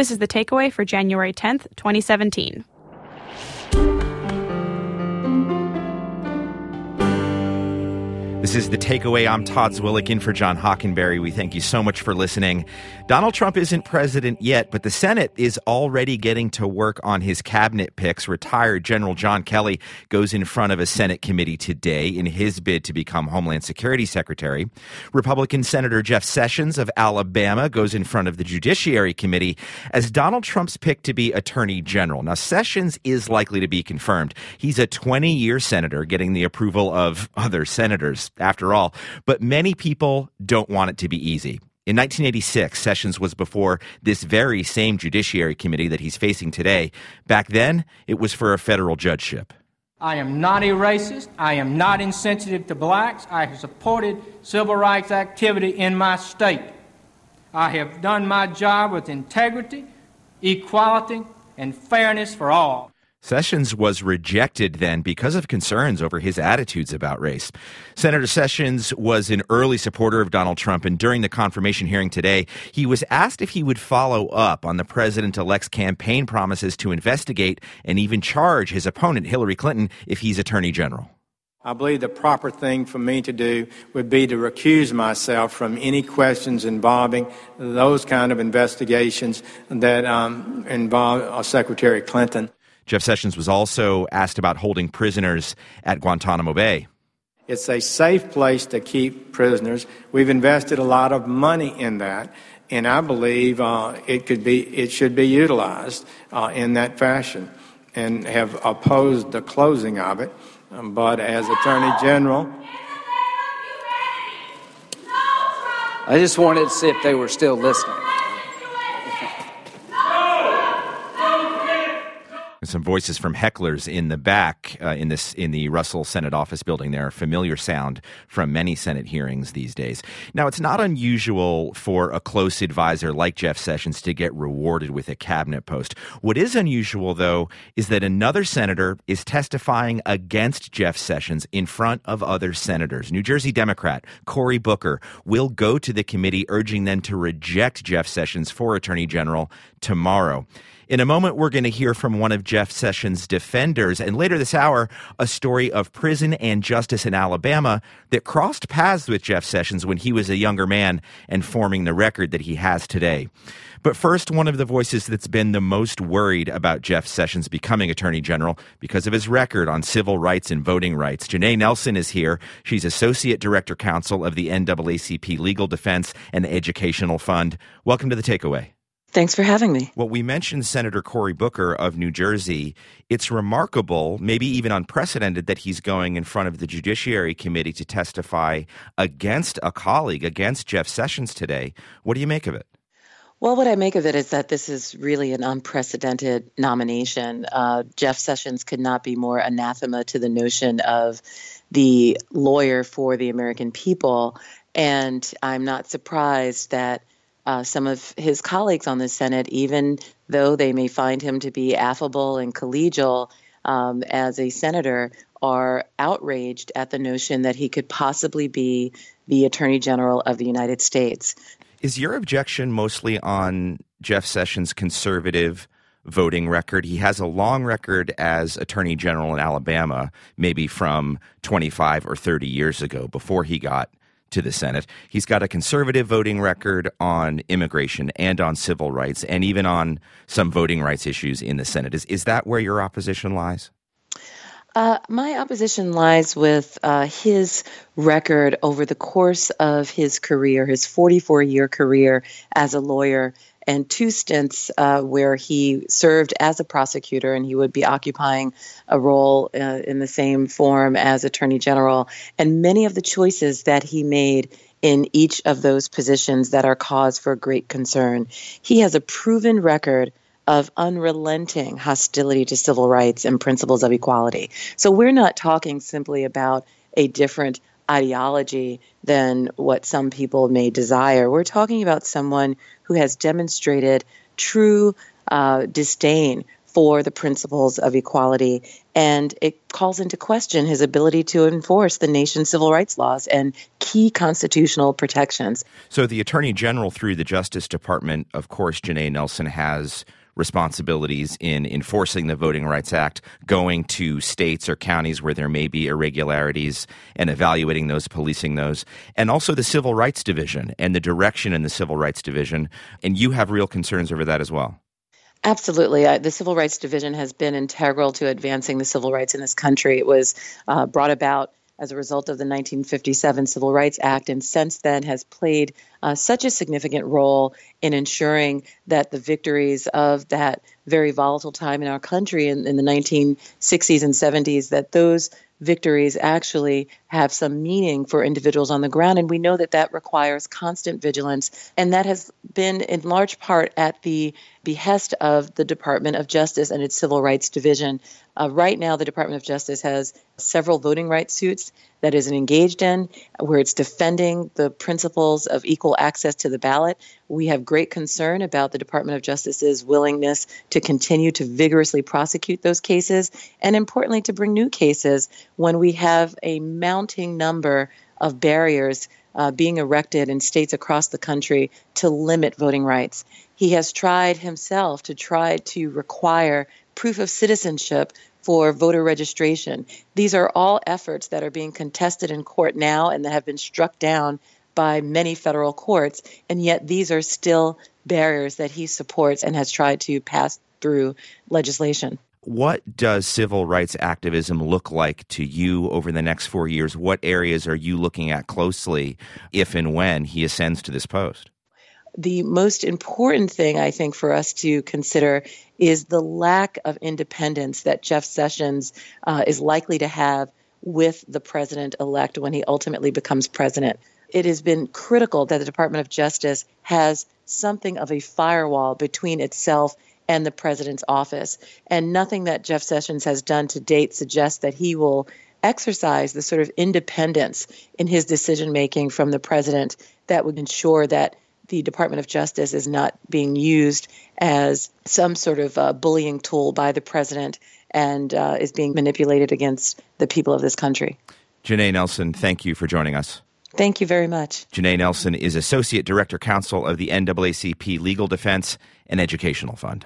This is The Takeaway for January 10th, 2017. This is The Takeaway. I'm Todd Zwillich in for John Hockenberry. We thank you so much for listening. Donald Trump isn't president yet, but the Senate is already getting to work on his cabinet picks. Retired General John Kelly goes in front of a Senate committee today in his bid to become Homeland Security Secretary. Republican Senator Jeff Sessions of Alabama goes in front of the Judiciary Committee as Donald Trump's pick to be Attorney General. Now, Sessions is likely to be confirmed. He's a 20-year senator getting the approval of other senators, after all, but many people don't want it to be easy. In 1986, Sessions was before this very same Judiciary Committee that he's facing today. Back then, it was for a federal judgeship. I am not a racist. I am not insensitive to blacks. I have supported civil rights activity in my state. I have done my job with integrity, equality, and fairness for all. Sessions was rejected then because of concerns over his attitudes about race. Senator Sessions was an early supporter of Donald Trump, and during the confirmation hearing today, he was asked if he would follow up on the president-elect's campaign promises to investigate and even charge his opponent, Hillary Clinton, if he's Attorney General. I believe the proper thing for me to do would be to recuse myself from any questions involving those kind of investigations that involve Secretary Clinton. Jeff Sessions was also asked about holding prisoners at Guantanamo Bay. It's a safe place to keep prisoners. We've invested a lot of money in that, and I believe it should be utilized in that fashion, and have opposed the closing of it. But as Attorney General, I just wanted to see if they were still listening. Some voices from hecklers in the back in the Russell Senate office building there, a familiar sound from many Senate hearings these days. Now, it's not unusual for a close advisor like Jeff Sessions to get rewarded with a cabinet post. What is unusual, though, is that another senator is testifying against Jeff Sessions in front of other senators. New Jersey Democrat Cory Booker will go to the committee urging them to reject Jeff Sessions for Attorney General tomorrow. In a moment, we're going to hear from one of Jeff Sessions' defenders, and later this hour, a story of prison and justice in Alabama that crossed paths with Jeff Sessions when he was a younger man and forming the record that he has today. But first, one of the voices that's been the most worried about Jeff Sessions becoming Attorney General because of his record on civil rights and voting rights. Janae Nelson is here. She's Associate Director Counsel of the NAACP Legal Defense and Educational Fund. Welcome to The Takeaway. Thanks for having me. Well, we mentioned Senator Cory Booker of New Jersey. It's remarkable, maybe even unprecedented, that he's going in front of the Judiciary Committee to testify against a colleague, against Jeff Sessions today. What do you make of it? Well, what I make of it is that this is really an unprecedented nomination. Jeff Sessions could not be more anathema to the notion of the lawyer for the American people. And I'm not surprised that some of his colleagues on the Senate, even though they may find him to be affable and collegial as a senator, are outraged at the notion that he could possibly be the Attorney General of the United States. Is your objection mostly on Jeff Sessions' conservative voting record? He has a long record as Attorney General in Alabama, maybe from 25 or 30 years ago, before he got to the Senate. He's got a conservative voting record on immigration and on civil rights, and even on some voting rights issues in the Senate. Is that where your opposition lies? My opposition lies with his record over the course of his career, his 44-year career as a lawyer, and 2 stints where he served as a prosecutor, and he would be occupying a role in the same form as Attorney General, and many of the choices that he made in each of those positions that are cause for great concern. He has a proven record of unrelenting hostility to civil rights and principles of equality. So we're not talking simply about a different ideology than what some people may desire. We're talking about someone who has demonstrated true disdain for the principles of equality. And it calls into question his ability to enforce the nation's civil rights laws and key constitutional protections. So the Attorney General through the Justice Department, of course, Janae Nelson, has responsibilities in enforcing the Voting Rights Act, going to states or counties where there may be irregularities and evaluating those, policing those, and also the Civil Rights Division and the direction in the Civil Rights Division. And you have real concerns over that as well. Absolutely. The Civil Rights Division has been integral to advancing the civil rights in this country. It was brought about as a result of the 1957 Civil Rights Act, and since then has played such a significant role in ensuring that the victories of that very volatile time in our country in the 1960s and 70s, that those victories actually have some meaning for individuals on the ground. And we know that that requires constant vigilance. And that has been in large part at the behest of the Department of Justice and its Civil Rights Division. Right now, the Department of Justice has several voting rights suits that is engaged in, where it's defending the principles of equal access to the ballot. We have great concern about the Department of Justice's willingness to continue to vigorously prosecute those cases, and importantly, to bring new cases when we have a mounting number of barriers being erected in states across the country to limit voting rights. He has tried himself to require proof of citizenship for voter registration. These are all efforts that are being contested in court now and that have been struck down by many federal courts, and yet these are still barriers that he supports and has tried to pass through legislation. What does civil rights activism look like to you over the next 4 years? What areas are you looking at closely if and when he ascends to this post? The most important thing, I think, for us to consider is the lack of independence that Jeff Sessions is likely to have with the president-elect when he ultimately becomes president. It has been critical that the Department of Justice has something of a firewall between itself and the president's office. And nothing that Jeff Sessions has done to date suggests that he will exercise the sort of independence in his decision-making from the president that would ensure that the Department of Justice is not being used as some sort of bullying tool by the president and is being manipulated against the people of this country. Janae Nelson, thank you for joining us. Thank you very much. Janae Nelson is Associate Director Counsel of the NAACP Legal Defense and Educational Fund.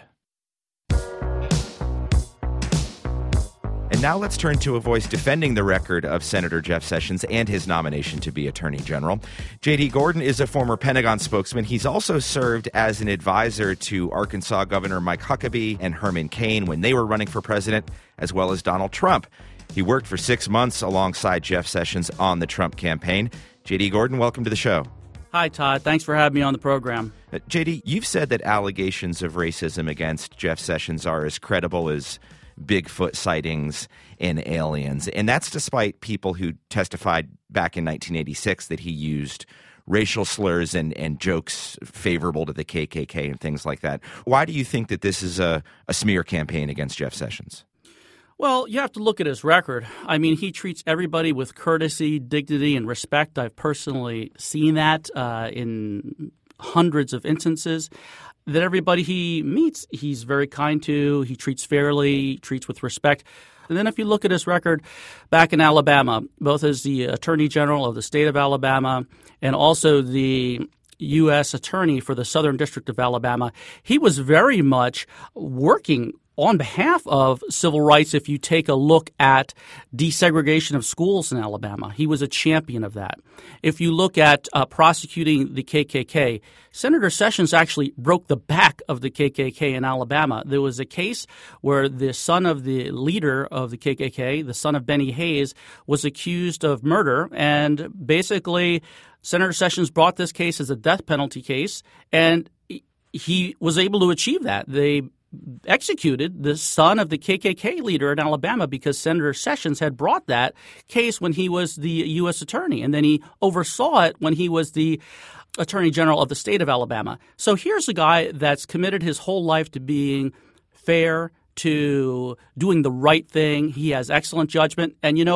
And now let's turn to a voice defending the record of Senator Jeff Sessions and his nomination to be Attorney General. J.D. Gordon is a former Pentagon spokesman. He's also served as an advisor to Arkansas Governor Mike Huckabee and Herman Cain when they were running for president, as well as Donald Trump. He worked for 6 months alongside Jeff Sessions on the Trump campaign. J.D. Gordon, welcome to the show. Hi, Todd. Thanks for having me on the program. J.D., you've said that allegations of racism against Jeff Sessions are as credible as Bigfoot sightings and aliens. And that's despite people who testified back in 1986 that he used racial slurs and jokes favorable to the KKK and things like that. Why do you think that this is a smear campaign against Jeff Sessions? Well, you have to look at his record. I mean, he treats everybody with courtesy, dignity, and respect. I've personally seen that in hundreds of instances. That everybody he meets, he's very kind to, he treats fairly, treats with respect. And then if you look at his record back in Alabama, both as the Attorney General of the state of Alabama and also the U.S. Attorney for the Southern District of Alabama, he was very much working on behalf of civil rights. If you take a look at desegregation of schools in Alabama, he was a champion of that. If you look at prosecuting the KKK, Senator Sessions actually broke the back of the KKK in Alabama. There was a case where the son of the leader of the KKK, the son of Benny Hayes, was accused of murder, and basically Senator Sessions brought this case as a death penalty case, and he was able to achieve that. They executed the son of the KKK leader in Alabama because Senator Sessions had brought that case when he was the U.S. attorney, and then he oversaw it when he was the Attorney General of the state of Alabama. So here's a guy that's committed his whole life to being fair, to doing the right thing. He has excellent judgment. And, you know,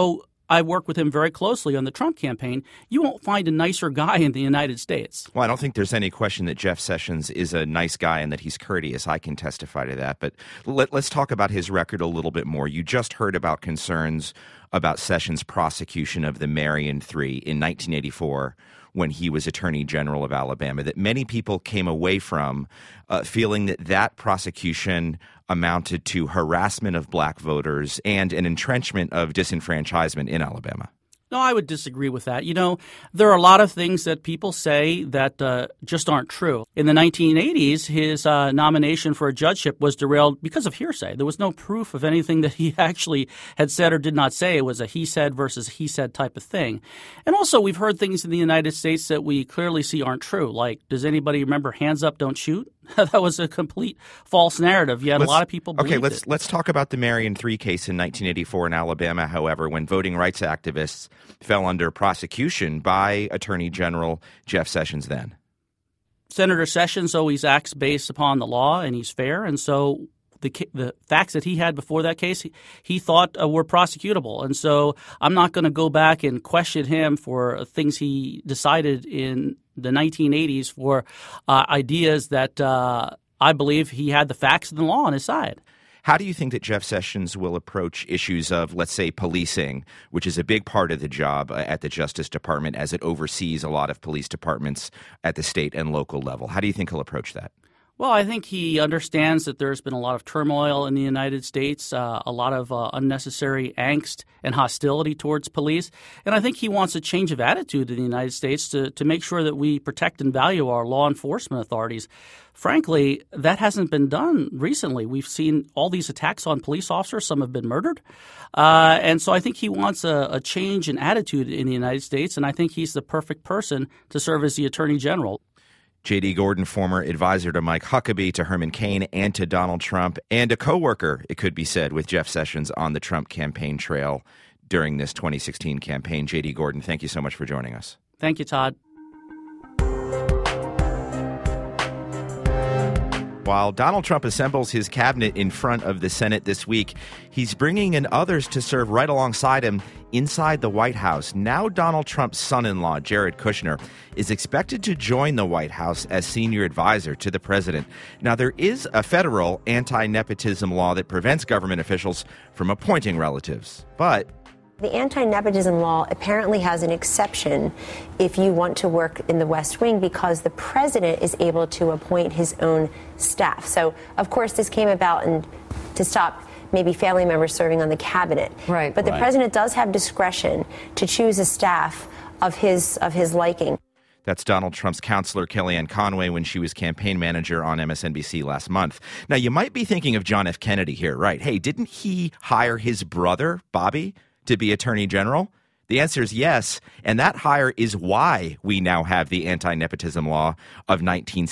I work with him very closely on the Trump campaign. You won't find a nicer guy in the United States. Well, I don't think there's any question that Jeff Sessions is a nice guy and that he's courteous. I can testify to that. But let's talk about his record a little bit more. You just heard about concerns about Sessions' prosecution of the Marion Three in 1984 when he was Attorney General of Alabama, that many people came away from feeling that that prosecution amounted to harassment of black voters and an entrenchment of disenfranchisement in Alabama. No, I would disagree with that. You know, there are a lot of things that people say that just aren't true. In the 1980s, his nomination for a judgeship was derailed because of hearsay. There was no proof of anything that he actually had said or did not say. It was a he said versus he said type of thing. And also, we've heard things in the United States that we clearly see aren't true. Like, does anybody remember hands up, don't shoot? That was a complete false narrative. Yet a lot of people believed it. Let's talk about the Marion 3 case in 1984 in Alabama, however, when voting rights activists fell under prosecution by Attorney General Jeff Sessions then. Senator Sessions always acts based upon the law, and he's fair. And so the facts that he had before that case, he thought were prosecutable. And so I'm not going to go back and question him for things he decided in the 1980s for ideas that I believe he had the facts and the law on his side. How do you think that Jeff Sessions will approach issues of, let's say, policing, which is a big part of the job at the Justice Department as it oversees a lot of police departments at the state and local level? How do you think he'll approach that? Well, I think he understands that there's been a lot of turmoil in the United States, a lot of unnecessary angst and hostility towards police. And I think he wants a change of attitude in the United States to make sure that we protect and value our law enforcement authorities. Frankly, that hasn't been done recently. We've seen all these attacks on police officers. Some have been murdered. And so I think he wants a change in attitude in the United States, and I think he's the perfect person to serve as the Attorney General. J.D. Gordon, former advisor to Mike Huckabee, to Herman Cain, and to Donald Trump, and a co-worker, it could be said, with Jeff Sessions on the Trump campaign trail during this 2016 campaign. J.D. Gordon, thank you so much for joining us. Thank you, Todd. While Donald Trump assembles his cabinet in front of the Senate this week, he's bringing in others to serve right alongside him inside the White House. Now Donald Trump's son-in-law, Jared Kushner, is expected to join the White House as senior advisor to the president. Now, there is a federal anti-nepotism law that prevents government officials from appointing relatives, but the anti-nepotism law apparently has an exception if you want to work in the West Wing because the president is able to appoint his own staff. So, of course, this came about to stop maybe family members serving on the cabinet. Right. But the president does have discretion to choose a staff of his liking. That's Donald Trump's counselor, Kellyanne Conway, when she was campaign manager on MSNBC last month. Now, you might be thinking of John F. Kennedy here, right? Hey, didn't he hire his brother, Bobby, to be Attorney General? The answer is yes, and that hire is why we now have the anti-nepotism law of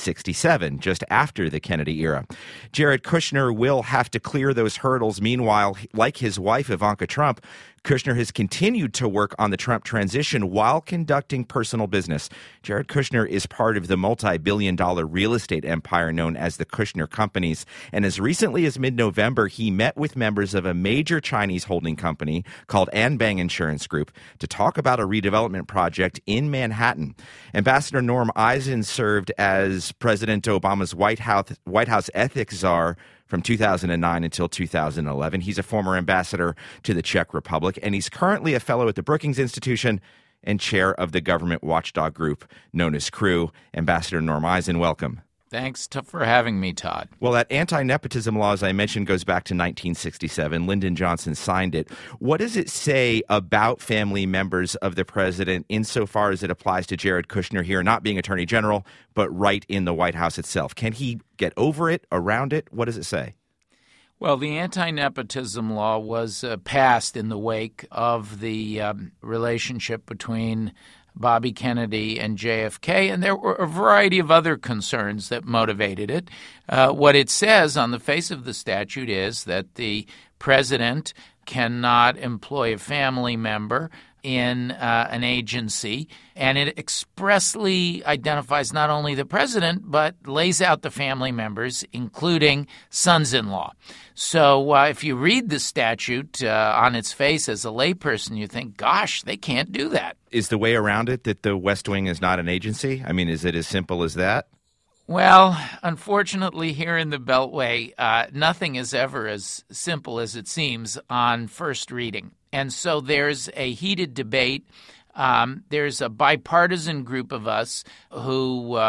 1967, just after the Kennedy era. Jared Kushner will have to clear those hurdles. Meanwhile, like his wife, Ivanka Trump, Kushner has continued to work on the Trump transition while conducting personal business. Jared Kushner is part of the multi-billion-dollar real estate empire known as the Kushner Companies. And as recently as mid-November, he met with members of a major Chinese holding company called Anbang Insurance Group to talk about a redevelopment project in Manhattan. Ambassador Norm Eisen served as President Obama's White House ethics czar from 2009 until 2011. He's a former ambassador to the Czech Republic, and he's currently a fellow at the Brookings Institution and chair of the government watchdog group known as CREW. Ambassador Norm Eisen, welcome. Thanks for having me, Todd. Well, that anti-nepotism law, as I mentioned, goes back to 1967. Lyndon Johnson signed it. What does it say about family members of the president insofar as it applies to Jared Kushner here, not being Attorney General, but right in the White House itself? Can he get over it, around it? What does it say? Well, the anti-nepotism law was passed in the wake of the relationship between Bobby Kennedy and JFK, and there were a variety of other concerns that motivated it. What it says on the face of the statute is that the president cannot employ a family member in an agency, and it expressly identifies not only the president, but lays out the family members, including sons-in-law. So if you read the statute on its face as a layperson, you think, gosh, they can't do that. Is the way around it that the West Wing is not an agency? I mean, is it as simple as that? Well, unfortunately, here in the Beltway, nothing is ever as simple as it seems on first reading. And so there's a heated debate. There's a bipartisan group of us who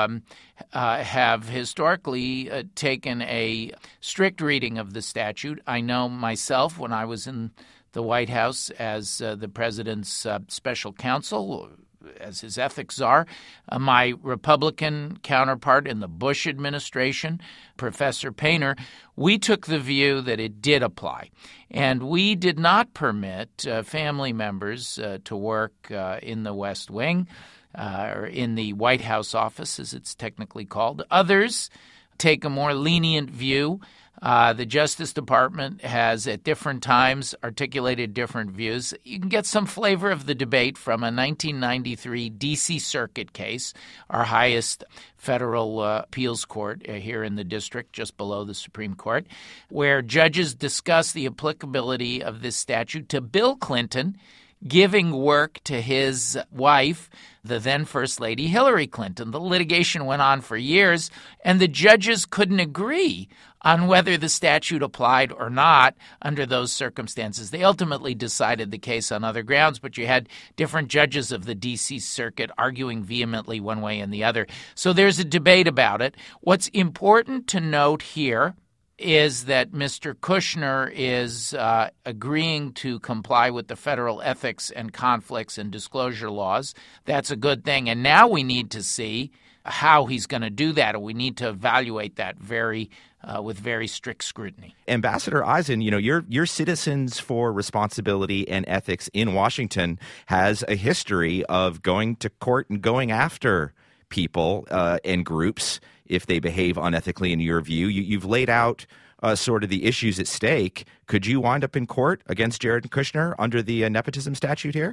have historically taken a strict reading of the statute. I know myself, when I was in the White House as the president's special counsel, as his ethics czar, my Republican counterpart in the Bush administration, Professor Painter, we took the view that it did apply. And we did not permit family members to work in the West Wing or in the White House office, as it's technically called. Others take a more lenient view. The Justice Department has at different times articulated different views. You can get some flavor of the debate from a 1993 D.C. Circuit case, our highest federal appeals court here in the district, just below the Supreme Court, where judges discuss the applicability of this statute to Bill Clinton giving work to his wife, the then First Lady Hillary Clinton. The litigation went on for years, and the judges couldn't agree on whether the statute applied or not under those circumstances. They ultimately decided the case on other grounds, but you had different judges of the D.C. Circuit arguing vehemently one way and the other. So there's a debate about it. What's important to note here is that Mr. Kushner is agreeing to comply with the federal ethics and conflicts and disclosure laws. That's a good thing. And now we need to see how he's going to do that, and we need to evaluate that with very strict scrutiny. Ambassador Eisen, your Citizens for Responsibility and Ethics in Washington has a history of going to court and going after people and groups if they behave unethically in your view. You've laid out sort of the issues at stake. Could you wind up in court against Jared Kushner under the nepotism statute here?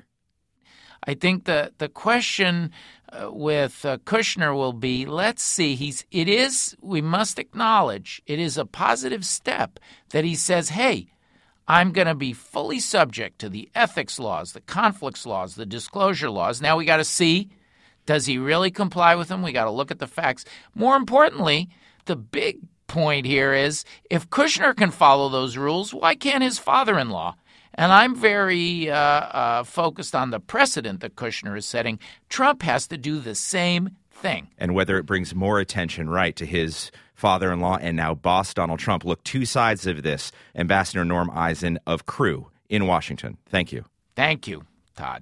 I think the question with Kushner will be, let's see, we must acknowledge it is a positive step that he says, hey, I'm going to be fully subject to the ethics laws, the conflicts laws, the disclosure laws. Now we got to see, does he really comply with them? We got to look at the facts. More importantly, the big point here is if Kushner can follow those rules, why can't his father-in-law? And I'm very focused on the precedent that Kushner is setting. Trump has to do the same thing. And whether it brings more attention, right, to his father-in-law and now boss Donald Trump. Look, two sides of this. Ambassador Norm Eisen of Crew in Washington. Thank you. Thank you, Todd.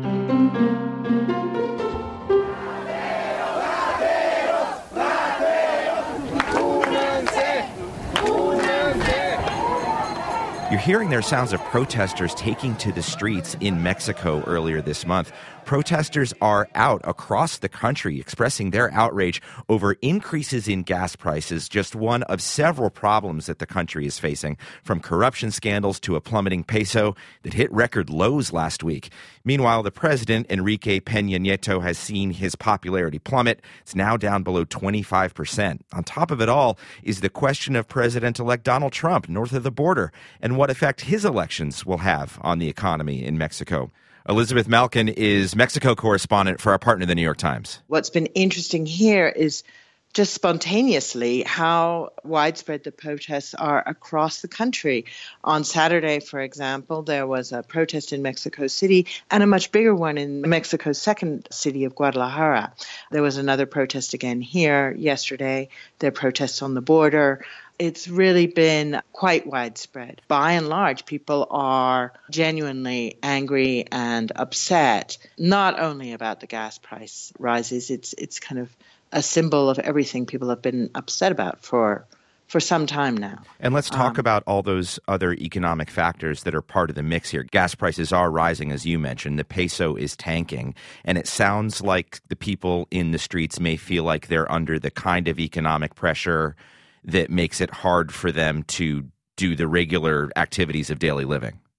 You're hearing their sounds of protesters taking to the streets in Mexico earlier this month. Protesters are out across the country expressing their outrage over increases in gas prices, just one of several problems that the country is facing, from corruption scandals to a plummeting peso that hit record lows last week. Meanwhile, the president, Enrique Peña Nieto, has seen his popularity plummet. It's now down below 25%. On top of it all is the question of President-elect Donald Trump north of the border and what effect his elections will have on the economy in Mexico. Elizabeth Malkin is Mexico correspondent for our partner, the New York Times. What's been interesting here is just spontaneously how widespread the protests are across the country. On Saturday, for example, there was a protest in Mexico City and a much bigger one in Mexico's second city of Guadalajara. There was another protest again here yesterday. There are protests on the border. It's really been quite widespread. By and large, people are genuinely angry and upset, not only about the gas price rises. It's kind of a symbol of everything people have been upset about for some time now. And let's talk about all those other economic factors that are part of the mix here. Gas prices are rising, as you mentioned. The peso is tanking. And it sounds like the people in the streets may feel like they're under the kind of economic pressure that makes it hard for them to do the regular activities of daily living.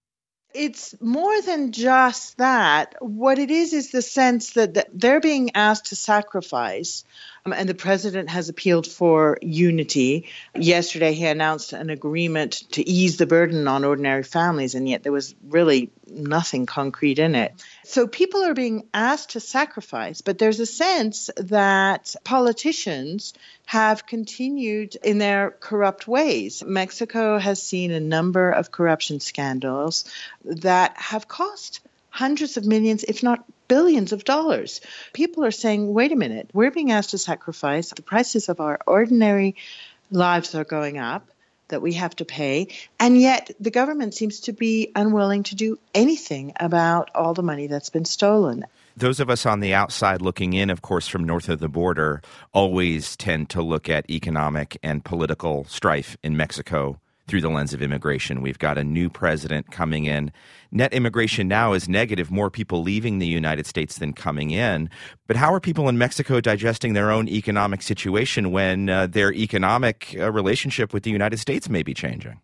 It's more than just that. What it is the sense that they're being asked to sacrifice. And the president has appealed for unity. Yesterday, he announced an agreement to ease the burden on ordinary families, and yet there was really nothing concrete in it. So people are being asked to sacrifice, but there's a sense that politicians have continued in their corrupt ways. Mexico has seen a number of corruption scandals that have cost hundreds of millions, if not billions of dollars. People are saying, wait a minute, we're being asked to sacrifice. The prices of our ordinary lives are going up that we have to pay. And yet the government seems to be unwilling to do anything about all the money that's been stolen. Those of us on the outside looking in, of course, from north of the border, always tend to look at economic and political strife in Mexico through the lens of immigration. We've got a new president coming in. Net immigration now is negative, more people leaving the United States than coming in. But how are people in Mexico digesting their own economic situation when their economic relationship with the United States may be changing?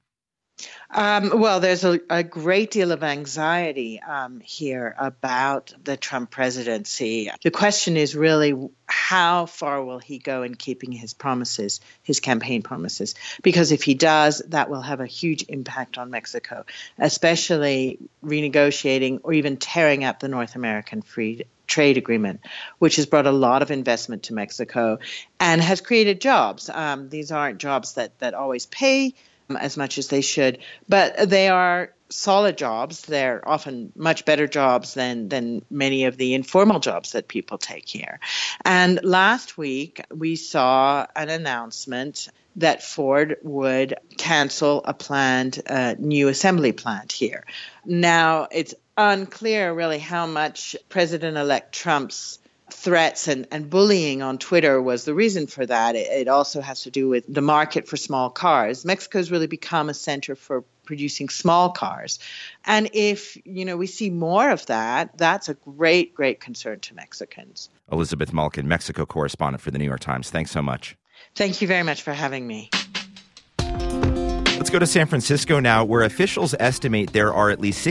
Well, there's a great deal of anxiety here about the Trump presidency. The question is really, how far will he go in keeping his promises, his campaign promises? Because if he does, that will have a huge impact on Mexico, especially renegotiating or even tearing up the North American Free Trade Agreement, which has brought a lot of investment to Mexico and has created jobs. These aren't jobs that always pay as much as they should, but they are solid jobs. They're often much better jobs than many of the informal jobs that people take here. And last week, we saw an announcement that Ford would cancel a planned new assembly plant here. Now, it's unclear really how much President-elect Trump's threats and bullying on Twitter was the reason for that. It also has to do with the market for small cars. Mexico's really become a center for producing small cars. And if, we see more of that, that's a great, great concern to Mexicans. Elizabeth Malkin, Mexico correspondent for the New York Times. Thanks so much. Thank you very much for having me. Let's go to San Francisco now, where officials estimate there are at least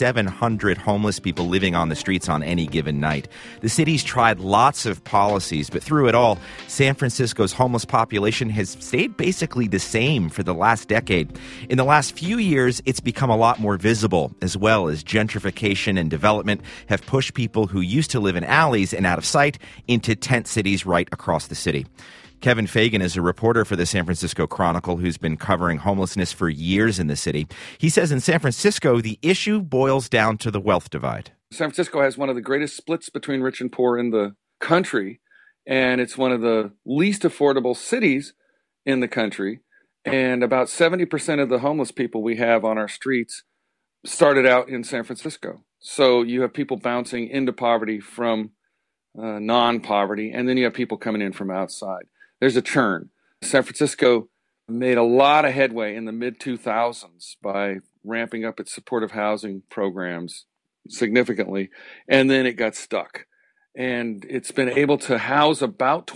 6,700 homeless people living on the streets on any given night. The city's tried lots of policies, but through it all, San Francisco's homeless population has stayed basically the same for the last decade. In the last few years, it's become a lot more visible, as well as gentrification and development have pushed people who used to live in alleys and out of sight into tent cities right across the city. Kevin Fagan is a reporter for the San Francisco Chronicle who's been covering homelessness for years in the city. He says in San Francisco, the issue boils down to the wealth divide. San Francisco has one of the greatest splits between rich and poor in the country, and it's one of the least affordable cities in the country. And about 70% of the homeless people we have on our streets started out in San Francisco. So you have people bouncing into poverty from non-poverty, and then you have people coming in from outside. There's a churn. San Francisco made a lot of headway in the mid-2000s by ramping up its supportive housing programs significantly, and then it got stuck. And it's been able to house about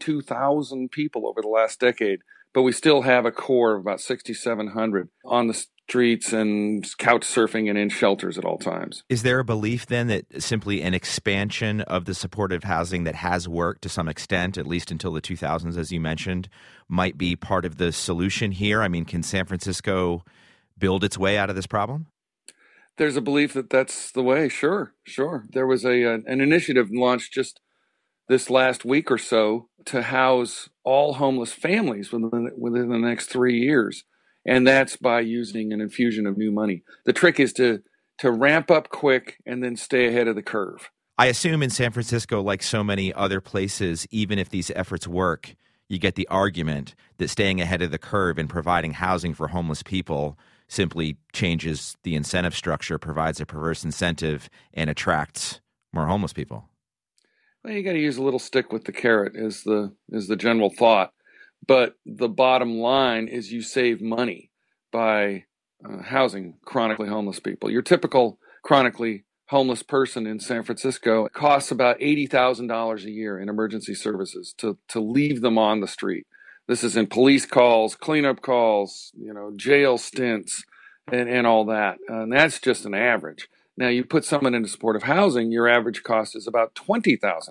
22,000 people over the last decade, but we still have a core of about 6,700 on the streets and couch surfing and in shelters at all times. Is there a belief then that simply an expansion of the supportive housing that has worked to some extent, at least until the 2000s, as you mentioned, might be part of the solution here? I mean, can San Francisco build its way out of this problem? There's a belief that that's the way. Sure. There was an initiative launched just this last week or so to house all homeless families within the next 3 years. And that's by using an infusion of new money. The trick is to ramp up quick and then stay ahead of the curve. I assume in San Francisco, like so many other places, even if these efforts work, you get the argument that staying ahead of the curve and providing housing for homeless people simply changes the incentive structure, provides a perverse incentive, and attracts more homeless people. Well, you got to use a little stick with the carrot is the general thought. But the bottom line is you save money by housing chronically homeless people. Your typical chronically homeless person in San Francisco costs about $80,000 a year in emergency services to leave them on the street. This is in police calls, cleanup calls, jail stints, and all that. And that's just an average. Now, you put someone into supportive housing, your average cost is about $20,000.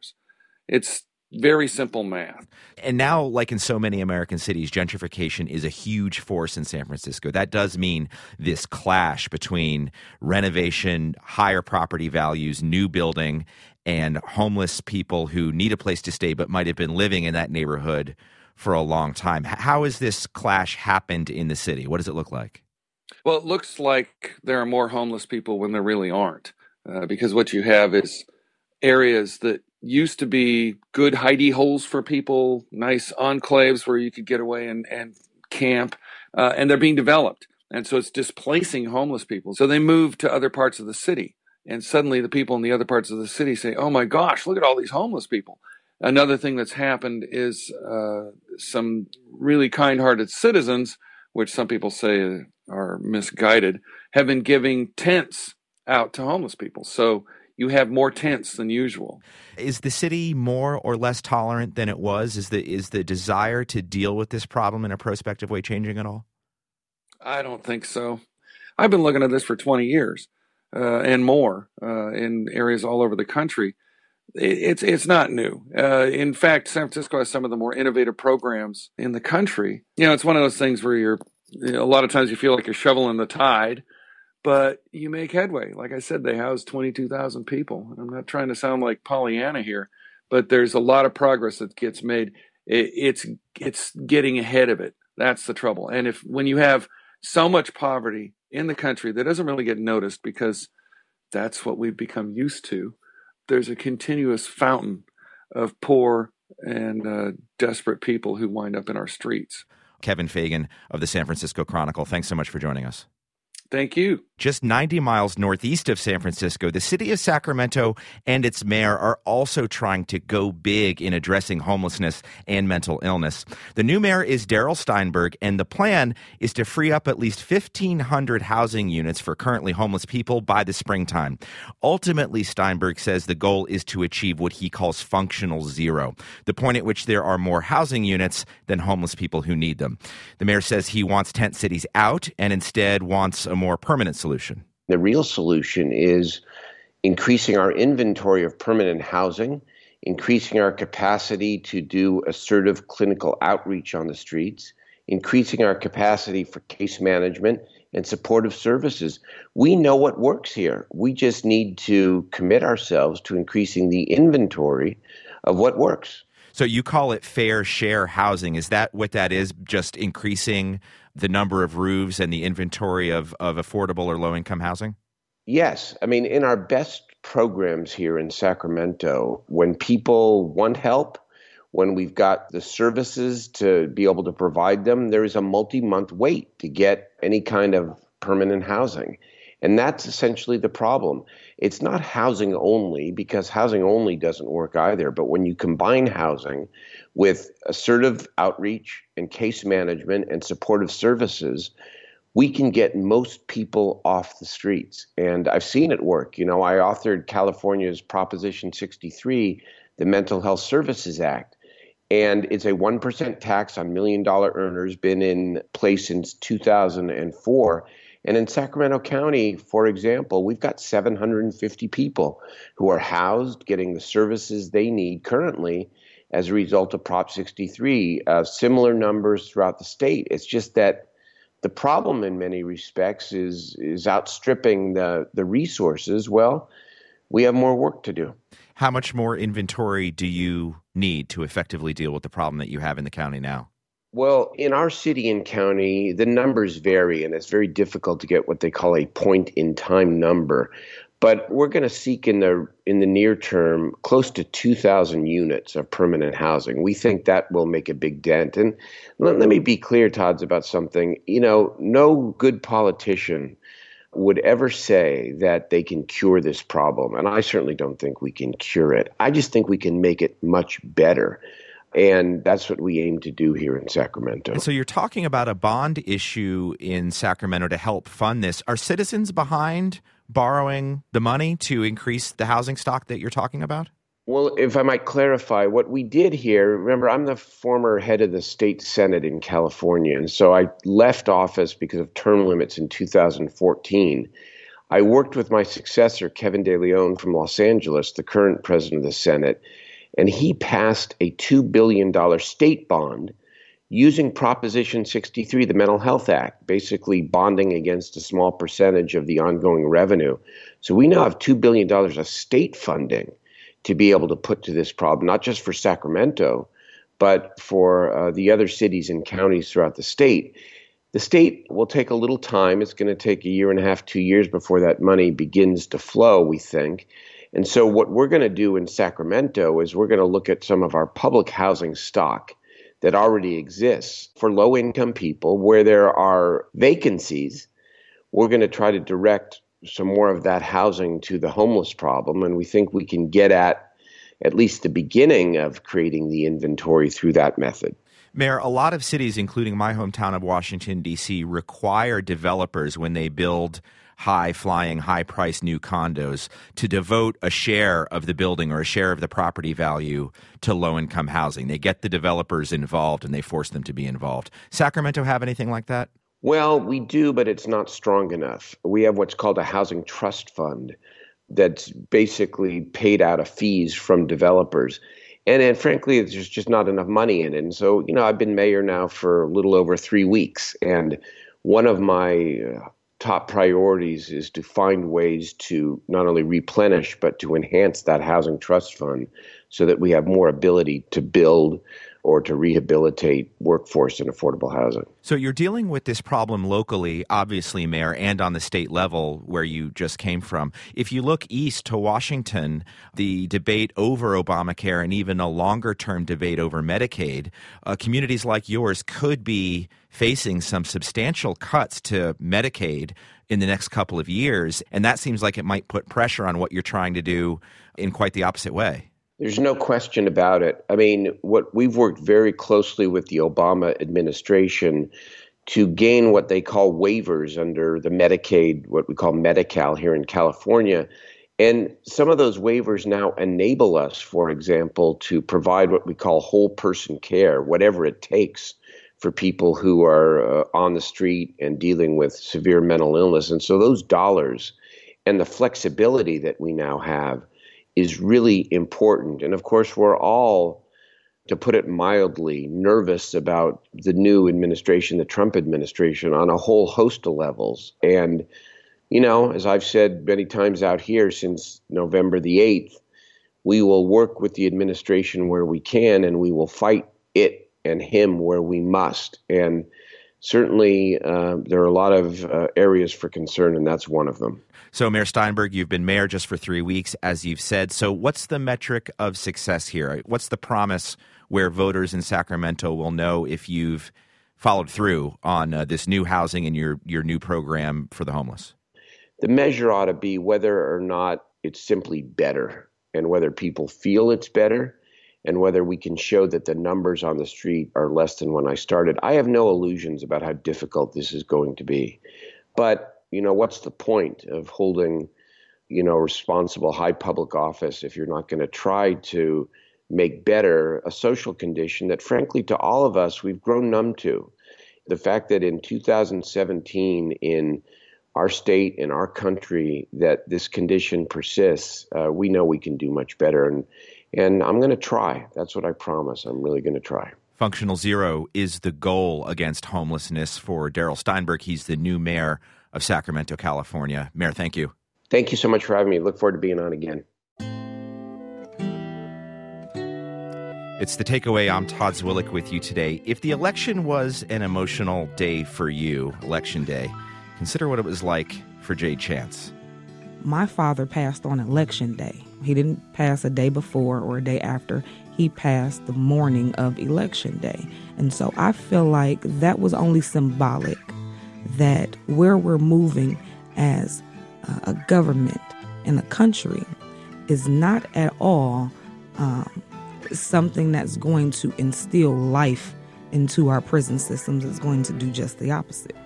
It's very simple math. And now, like in so many American cities, gentrification is a huge force in San Francisco. That does mean this clash between renovation, higher property values, new building, and homeless people who need a place to stay but might have been living in that neighborhood for a long time. How has this clash happened in the city? What does it look like? Well, it looks like there are more homeless people when there really aren't, because what you have is areas that used to be good hidey holes for people, nice enclaves where you could get away and camp, and they're being developed. And so it's displacing homeless people. So they move to other parts of the city. And suddenly the people in the other parts of the city say, oh my gosh, look at all these homeless people. Another thing that's happened is some really kind-hearted citizens, which some people say are misguided, have been giving tents out to homeless people. So you have more tents than usual. Is the city more or less tolerant than it was? Is the desire to deal with this problem in a prospective way changing at all? I don't think so. I've been looking at this for 20 years and more in areas all over the country. It's not new. In fact, San Francisco has some of the more innovative programs in the country. You know, it's one of those things where a lot of times you feel like you're shoveling the tide, but you make headway. Like I said, they house 22,000 people. I'm not trying to sound like Pollyanna here, but there's a lot of progress that gets made. It's getting ahead of it. That's the trouble. And when you have so much poverty in the country that doesn't really get noticed because that's what we've become used to, there's a continuous fountain of poor and desperate people who wind up in our streets. Kevin Fagan of the San Francisco Chronicle, thanks so much for joining us. Thank you. Just 90 miles northeast of San Francisco, the city of Sacramento and its mayor are also trying to go big in addressing homelessness and mental illness. The new mayor is Darrell Steinberg, and the plan is to free up at least 1,500 housing units for currently homeless people by the springtime. Ultimately, Steinberg says the goal is to achieve what he calls functional zero, the point at which there are more housing units than homeless people who need them. The mayor says he wants tent cities out and instead wants a more permanent solution. The real solution is increasing our inventory of permanent housing, increasing our capacity to do assertive clinical outreach on the streets, increasing our capacity for case management and supportive services. We know what works here. We just need to commit ourselves to increasing the inventory of what works. So you call it fair share housing. Is that what that is? Just increasing the number of roofs and the inventory of affordable or low-income housing? Yes. I mean, in our best programs here in Sacramento, when people want help, when we've got the services to be able to provide them, there is a multi-month wait to get any kind of permanent housing. And that's essentially the problem. It's not housing only, because housing only doesn't work either. But when you combine housing with assertive outreach and case management and supportive services, we can get most people off the streets. And I've seen it work. You know, I authored California's Proposition 63, the Mental Health Services Act. And it's a 1% tax on $1 million earners, been in place since 2004. And in Sacramento County, for example, we've got 750 people who are housed, getting the services they need currently as a result of Prop 63. Similar numbers throughout the state. It's just that the problem in many respects is outstripping the resources. Well, we have more work to do. How much more inventory do you need to effectively deal with the problem that you have in the county now? Well, in our city and county, the numbers vary, and it's very difficult to get what they call a point-in-time number. But we're going to seek in the near term close to 2,000 units of permanent housing. We think that will make a big dent. And let me be clear, Todd, about something. You know, no good politician would ever say that they can cure this problem. And I certainly don't think we can cure it. I just think we can make it much better. And that's what we aim to do here in Sacramento. And so you're talking about a bond issue in Sacramento to help fund this. Are citizens behind borrowing the money to increase the housing stock that you're talking about? Well, if I might clarify, what we did here, remember, I'm the former head of the state Senate in California, and so I left office because of term limits in 2014. I worked with my successor, Kevin De Leon from Los Angeles, the current president of the Senate, and he passed a $2 billion state bond using Proposition 63, the Mental Health Act, basically bonding against a small percentage of the ongoing revenue. So we now have $2 billion of state funding to be able to put to this problem, not just for Sacramento, but for the other cities and counties throughout the state. The state will take a little time. It's going to take 1.5 years, 2 years before that money begins to flow, we think. And so what we're going to do in Sacramento is we're going to look at some of our public housing stock that already exists for low-income people where there are vacancies. We're going to try to direct some more of that housing to the homeless problem, and we think we can get at least the beginning of creating the inventory through that method. Mayor, a lot of cities, including my hometown of Washington, D.C., require developers when they build high-flying, high-priced new condos to devote a share of the building or a share of the property value to low-income housing. They get the developers involved and they force them to be involved. Sacramento have anything like that? Well, we do, but it's not strong enough. We have what's called a housing trust fund that's basically paid out of fees from developers. And frankly, there's just not enough money in it. And so, I've been mayor now for a little over 3 weeks. And one of my top priorities is to find ways to not only replenish, but to enhance that housing trust fund so that we have more ability to build or to rehabilitate workforce and affordable housing. So you're dealing with this problem locally, obviously, Mayor, and on the state level where you just came from. If you look east to Washington, the debate over Obamacare and even a longer-term debate over Medicaid, communities like yours could be facing some substantial cuts to Medicaid in the next couple of years, and that seems like it might put pressure on what you're trying to do in quite the opposite way. There's no question about it. I mean, what we've worked very closely with the Obama administration to gain what they call waivers under the Medicaid, what we call Medi-Cal here in California. And some of those waivers now enable us, for example, to provide what we call whole person care, whatever it takes for people who are on the street and dealing with severe mental illness. And so those dollars and the flexibility that we now have is really important. And of course, we're all, to put it mildly, nervous about the new administration, the Trump administration, on a whole host of levels. And, as I've said many times out here since November the 8th, we will work with the administration where we can, and we will fight it and him where we must. And certainly there are a lot of areas for concern, and that's one of them. So, Mayor Steinberg, you've been mayor just for 3 weeks, as you've said. So what's the metric of success here? What's the promise where voters in Sacramento will know if you've followed through on this new housing and your new program for the homeless? The measure ought to be whether or not it's simply better, and whether people feel it's better, and whether we can show that the numbers on the street are less than when I started. I have no illusions about how difficult this is going to be. But what's the point of holding, responsible high public office if you're not going to try to make better a social condition that, frankly, to all of us, we've grown numb to. The fact that in 2017, in our state, in our country, that this condition persists, we know we can do much better. And I'm going to try. That's what I promise. I'm really going to try. Functional Zero is the goal against homelessness for Darrell Steinberg. He's the new mayor of Sacramento, California. Mayor, thank you. Thank you so much for having me. Look forward to being on again. It's The Takeaway. I'm Todd Zwillich with you today. If the election was an emotional day for you, Election Day, consider what it was like for Jade Chance. My father passed on Election Day. He didn't pass a day before or a day after. He passed the morning of Election Day. And so I feel like that was only symbolic that where we're moving as a government and a country is not at all something that's going to instill life into our prison systems. It's going to do just the opposite.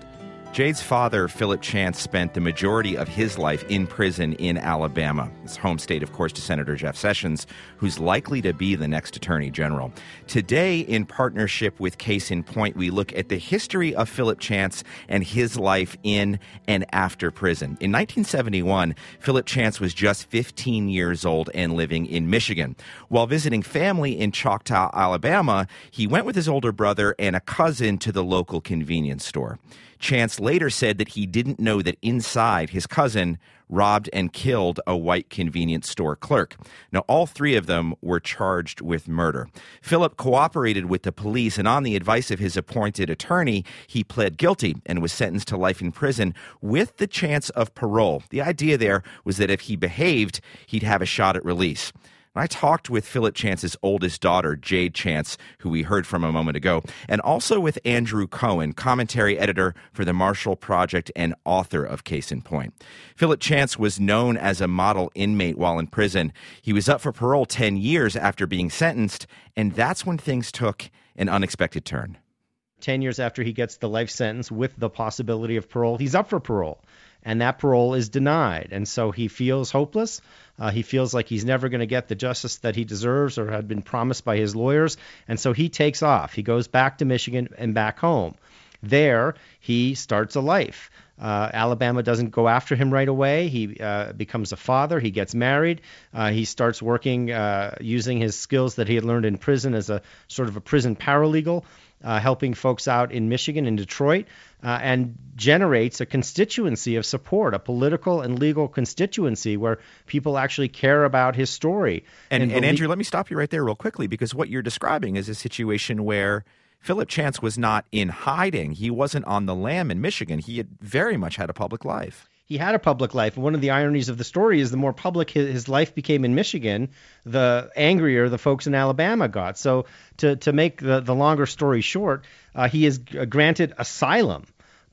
Jade's father, Philip Chance, spent the majority of his life in prison in Alabama. His home state, of course, to Senator Jeff Sessions, who's likely to be the next Attorney General. Today, in partnership with Case in Point, we look at the history of Philip Chance and his life in and after prison. In 1971, Philip Chance was just 15 years old and living in Michigan. While visiting family in Choctaw, Alabama, he went with his older brother and a cousin to the local convenience store. Chance later said that he didn't know that inside his cousin robbed and killed a white convenience store clerk. Now, all three of them were charged with murder. Philip cooperated with the police, and on the advice of his appointed attorney, he pled guilty and was sentenced to life in prison with the chance of parole. The idea there was that if he behaved, he'd have a shot at release. I talked with Philip Chance's oldest daughter, Jade Chance, who we heard from a moment ago, and also with Andrew Cohen, commentary editor for the Marshall Project and author of Case in Point. Philip Chance was known as a model inmate while in prison. He was up for parole 10 years after being sentenced, and that's when things took an unexpected turn. 10 years after he gets the life sentence with the possibility of parole, he's up for parole. And that parole is denied. And so he feels hopeless. He feels like he's never going to get the justice that he deserves or had been promised by his lawyers. And so he takes off. He goes back to Michigan and back home. There, he starts a life. Alabama doesn't go after him right away. He becomes a father. He gets married. He starts working using his skills that he had learned in prison as a sort of a prison paralegal, helping folks out in Michigan and Detroit, and generates a constituency of support, a political and legal constituency where people actually care about his story. And Andrew, let me stop you right there real quickly, because what you're describing is a situation where Philip Chance was not in hiding. He wasn't on the lam in Michigan. He had very much had a public life. He had a public life. And one of the ironies of the story is the more public his life became in Michigan, the angrier the folks in Alabama got. So to make the longer story short, he is granted asylum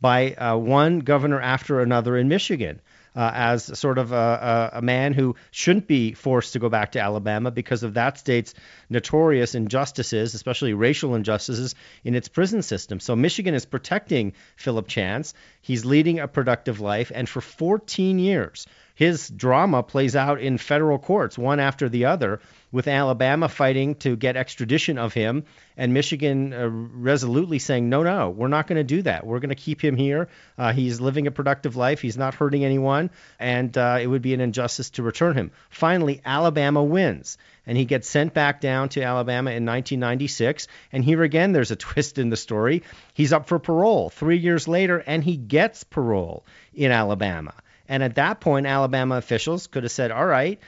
by one governor after another in Michigan. As sort of a man who shouldn't be forced to go back to Alabama because of that state's notorious injustices, especially racial injustices in its prison system. So Michigan is protecting Philip Chance. He's leading a productive life. And for 14 years, his drama plays out in federal courts, one after the other, with Alabama fighting to get extradition of him and Michigan resolutely saying, no, we're not going to do that. We're going to keep him here. He's living a productive life. He's not hurting anyone, and it would be an injustice to return him. Finally, Alabama wins, and he gets sent back down to Alabama in 1996. And here again, there's a twist in the story. He's up for parole 3 years later, and he gets parole in Alabama. And at that point, Alabama officials could have said, all right,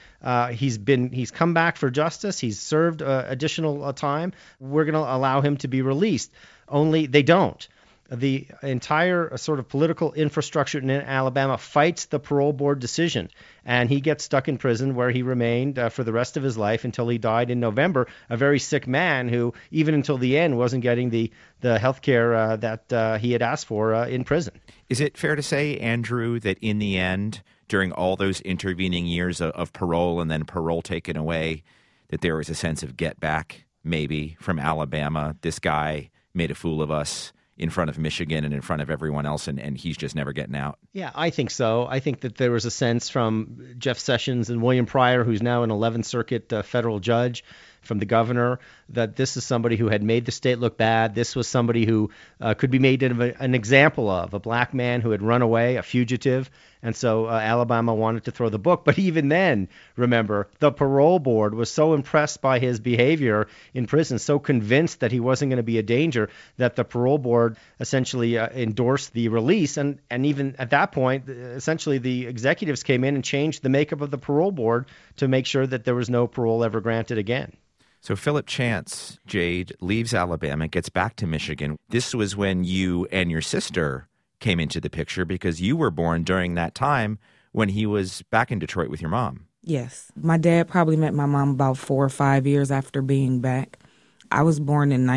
he's come back for justice. He's served additional time. We're going to allow him to be released. Only they don't. The entire sort of political infrastructure in Alabama fights the parole board decision, and he gets stuck in prison where he remained for the rest of his life until he died in November, a very sick man who, even until the end, wasn't getting the health care that he had asked for in prison. Is it fair to say, Andrew, that in the end, during all those intervening years of parole and then parole taken away, that there was a sense of get back, maybe, from Alabama? This guy made a fool of us in front of Michigan and in front of everyone else, and he's just never getting out. Yeah, I think so. I think that there was a sense from Jeff Sessions and William Pryor, who's now an 11th Circuit federal judge, from the governor, that this is somebody who had made the state look bad. This was somebody who could be made an example of, a black man who had run away, a fugitive. And so Alabama wanted to throw the book. But even then, remember, the parole board was so impressed by his behavior in prison, so convinced that he wasn't going to be a danger, that the parole board essentially endorsed the release. And even at that point, essentially the executives came in and changed the makeup of the parole board to make sure that there was no parole ever granted again. So Philip Chance, Jade, leaves Alabama, gets back to Michigan. This was when you and your sister came into the picture, because you were born during that time when he was back in Detroit with your mom. Yes. My dad probably met my mom about 4 or 5 years after being back. I was born in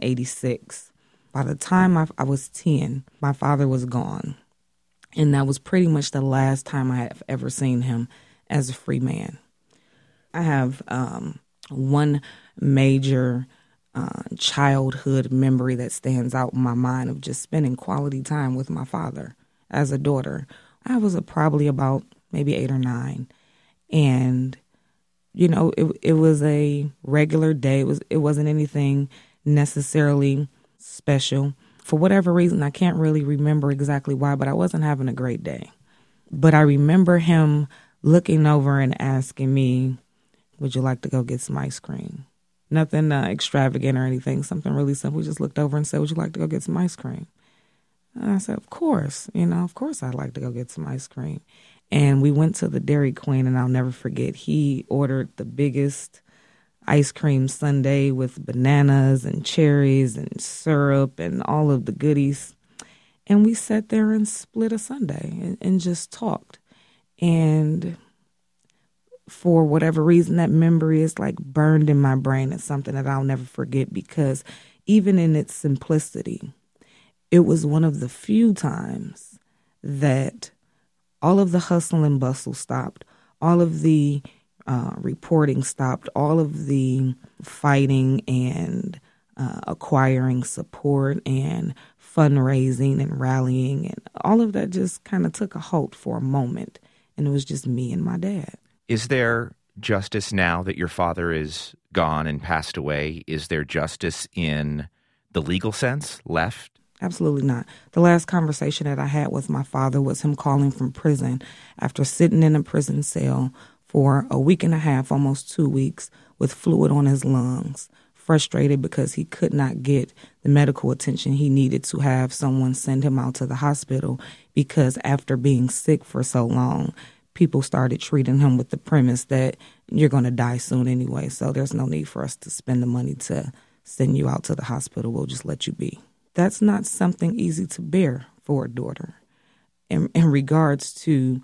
1986. By the time I was 10, my father was gone. And that was pretty much the last time I have ever seen him as a free man. I have one major childhood memory that stands out in my mind of just spending quality time with my father as a daughter. I was probably about maybe 8 or 9. And, it was a regular day. It wasn't anything necessarily special. For whatever reason, I can't really remember exactly why, but I wasn't having a great day. But I remember him looking over and asking me, would you like to go get some ice cream? Nothing extravagant or anything, something really simple. We just looked over and said, would you like to go get some ice cream? And I said, of course. Of course I'd like to go get some ice cream. And we went to the Dairy Queen, and I'll never forget, he ordered the biggest ice cream sundae with bananas and cherries and syrup and all of the goodies. And we sat there and split a sundae and just talked. And for whatever reason, that memory is like burned in my brain. It's something that I'll never forget, because even in its simplicity, it was one of the few times that all of the hustle and bustle stopped, all of the reporting stopped, all of the fighting and acquiring support and fundraising and rallying, and all of that just kind of took a halt for a moment, and it was just me and my dad. Is there justice now that your father is gone and passed away? Is there justice in the legal sense left? Absolutely not. The last conversation that I had with my father was him calling from prison after sitting in a prison cell for a week and a half, almost 2 weeks, with fluid on his lungs, frustrated because he could not get the medical attention he needed to have someone send him out to the hospital, because after being sick for so long, people started treating him with the premise that you're going to die soon anyway, so there's no need for us to spend the money to send you out to the hospital. We'll just let you be. That's not something easy to bear for a daughter. In regards to,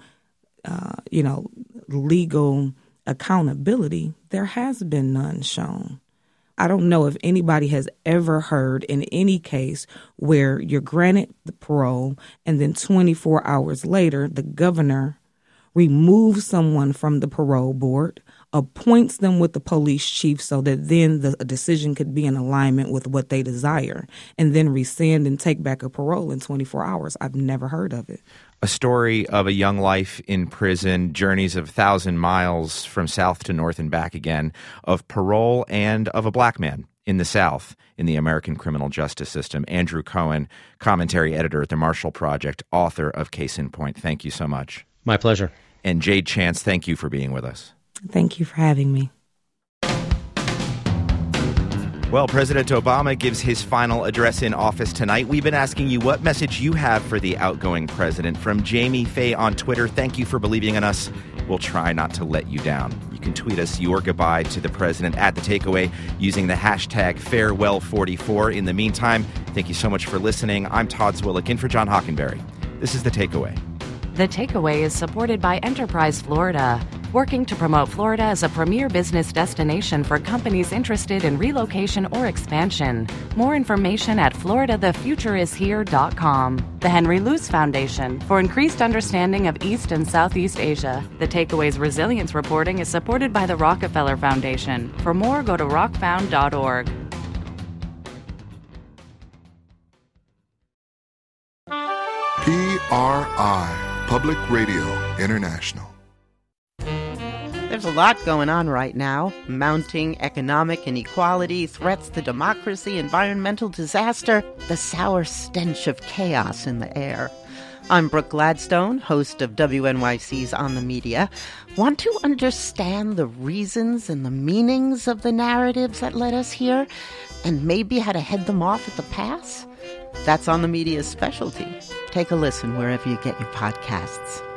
legal accountability, there has been none shown. I don't know if anybody has ever heard in any case where you're granted the parole and then 24 hours later, the governor removes someone from the parole board, appoints them with the police chief so that then the decision could be in alignment with what they desire, and then rescind and take back a parole in 24 hours. I've never heard of it. A story of a young life in prison, journeys of 1,000 miles from south to north and back again, of parole and of a black man in the South in the American criminal justice system. Andrew Cohen, commentary editor at the Marshall Project, author of Case in Point. Thank you so much. My pleasure. And Jade Chance, thank you for being with us. Thank you for having me. Well, President Obama gives his final address in office tonight. We've been asking you what message you have for the outgoing president. From Jamie Faye on Twitter, thank you for believing in us. We'll try not to let you down. You can tweet us your goodbye to the president at The Takeaway using the hashtag Farewell44. In the meantime, thank you so much for listening. I'm Todd Zwillich in for John Hockenberry. This is The Takeaway. The Takeaway is supported by Enterprise Florida, working to promote Florida as a premier business destination for companies interested in relocation or expansion. More information at floridathefutureishere.com. The Henry Luce Foundation, for increased understanding of East and Southeast Asia. The Takeaway's resilience reporting is supported by the Rockefeller Foundation. For more, go to rockfound.org. PRI, Public Radio International. There's a lot going on right now. Mounting economic inequality, threats to democracy, environmental disaster, the sour stench of chaos in the air. I'm Brooke Gladstone, host of WNYC's On the Media. Want to understand the reasons and the meanings of the narratives that led us here, and maybe how to head them off at the pass? That's On the Media's specialty. Take a listen wherever you get your podcasts.